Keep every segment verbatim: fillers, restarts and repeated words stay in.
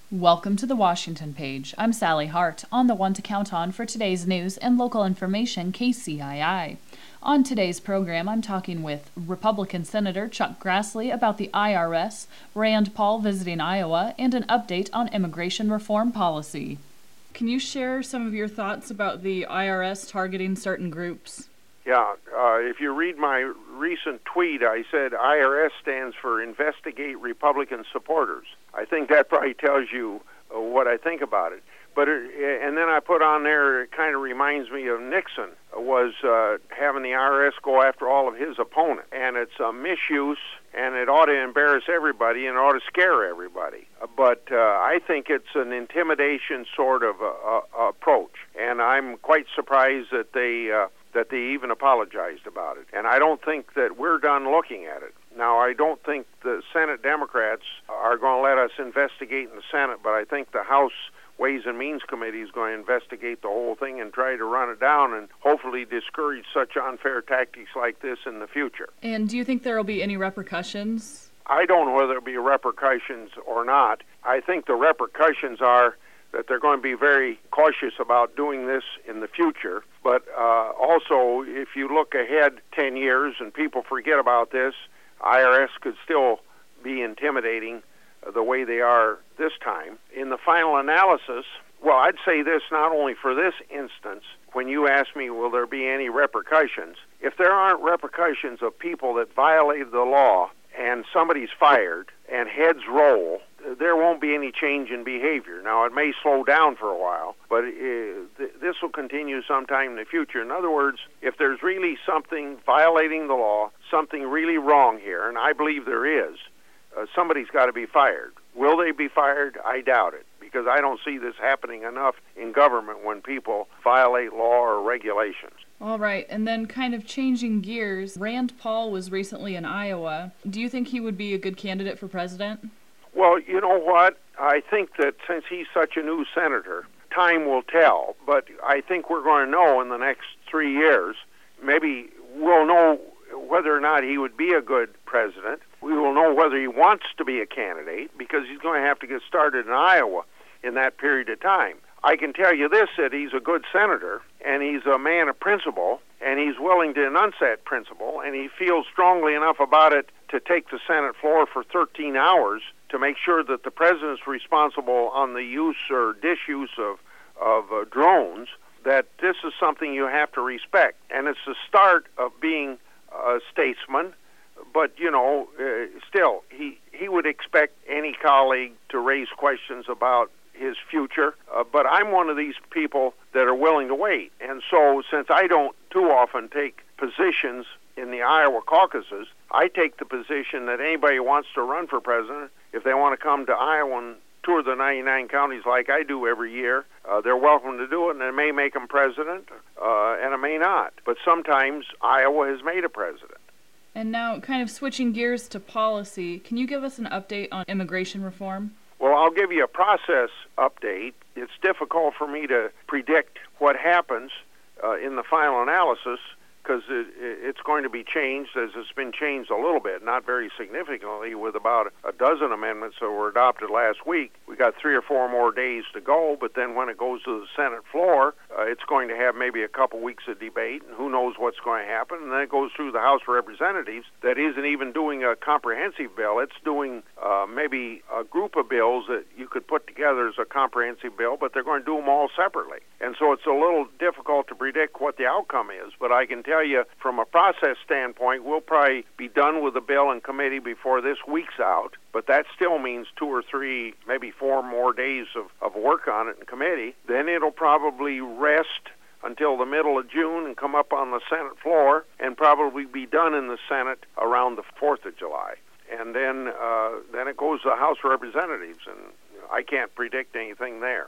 Welcome to the Washington Page. I'm Sally Hart, on the one to count on for today's news and local information, K C I I. On today's program, I'm talking with Republican Senator Chuck Grassley about the I R S, Rand Paul visiting Iowa, and an update on immigration reform policy. Can you share some of your thoughts about the I R S targeting certain groups? Yeah, uh, if you read my recent tweet, I said I R S stands for Investigate Republican Supporters. I think that probably tells you uh, what I think about it. But it, and then I put on there, it kind of reminds me of Nixon was uh, having the I R S go after all of his opponents. And it's a misuse, and it ought to embarrass everybody, and it ought to scare everybody. But uh, I think it's an intimidation sort of uh, uh, approach. And I'm quite surprised that they... Uh, that they even apologized about it. And I don't think that we're done looking at it. Now, I don't think the Senate Democrats are going to let us investigate in the Senate, but I think the House Ways and Means Committee is going to investigate the whole thing and try to run it down and hopefully discourage such unfair tactics like this in the future. And do you think there will be any repercussions? I don't know whether there will be repercussions or not. I think the repercussions are that they're going to be very cautious about doing this in the future. But uh, also, if you look ahead ten years and people forget about this, I R S could still be intimidating the way they are this time. In the final analysis, well, I'd say this not only for this instance. When you ask me, will there be any repercussions? If there aren't repercussions of people that violated the law and somebody's fired and heads roll, there won't be any change in behavior. Now, it may slow down for a while, but uh, th- this will continue sometime in the future. In other words, if there's really something violating the law, something really wrong here, and I believe there is, uh, somebody's got to be fired. Will they be fired? I doubt it, because I don't see this happening enough in government when people violate law or regulations. All right, and then kind of changing gears, Rand Paul was recently in Iowa. Do you think he would be a good candidate for president? Well, you know what? I think that since he's such a new senator, time will tell. But I think we're going to know in the next three years. Maybe we'll know whether or not he would be a good president. We will know whether he wants to be a candidate, because he's going to have to get started in Iowa in that period of time. I can tell you this, that he's a good senator, and he's a man of principle, and he's willing to enunciate principle, and he feels strongly enough about it to take the Senate floor for thirteen hours to make sure that the president's responsible on the use or disuse of, of uh, drones, that this is something you have to respect. And it's the start of being a statesman, but, you know, uh, still, he, he would expect any colleague to raise questions about his future, uh, but I'm one of these people that are willing to wait. And so since I don't too often take positions in the Iowa caucuses, I take the position that anybody who wants to run for president, if they want to come to Iowa and tour the ninety-nine counties like I do every year, uh, they're welcome to do it, and it may make them president, uh, and it may not. But sometimes Iowa has made a president. And now, kind of switching gears to policy, can you give us an update on immigration reform? Well, I'll give you a process update. It's difficult for me to predict what happens uh, in the final analysis, because it, it's going to be changed, as it's been changed a little bit, not very significantly, with about a dozen amendments that were adopted last week. We got three or four more days to go, but then when it goes to the Senate floor, uh, it's going to have maybe a couple weeks of debate, and who knows what's going to happen. And then it goes through the House of Representatives that isn't even doing a comprehensive bill. It's doing uh, maybe a group of bills that you could put together as a comprehensive bill, but they're going to do them all separately. And so it's a little difficult to predict what the outcome is, but I can tell you from a process standpoint, we'll probably be done with the bill in committee before this week's out, but that still means two or three, maybe four more days of, of work on it in committee. Then it'll probably rest until the middle of June and come up on the Senate floor and probably be done in the Senate around the fourth of July. And then uh, then it goes to the House of Representatives, and I can't predict anything there.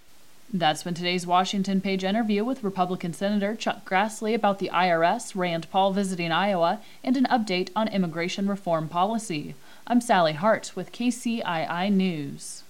That's been today's Washington Page interview with Republican Senator Chuck Grassley about the I R S, Rand Paul visiting Iowa, and an update on immigration reform policy. I'm Sally Hart with K C I I News.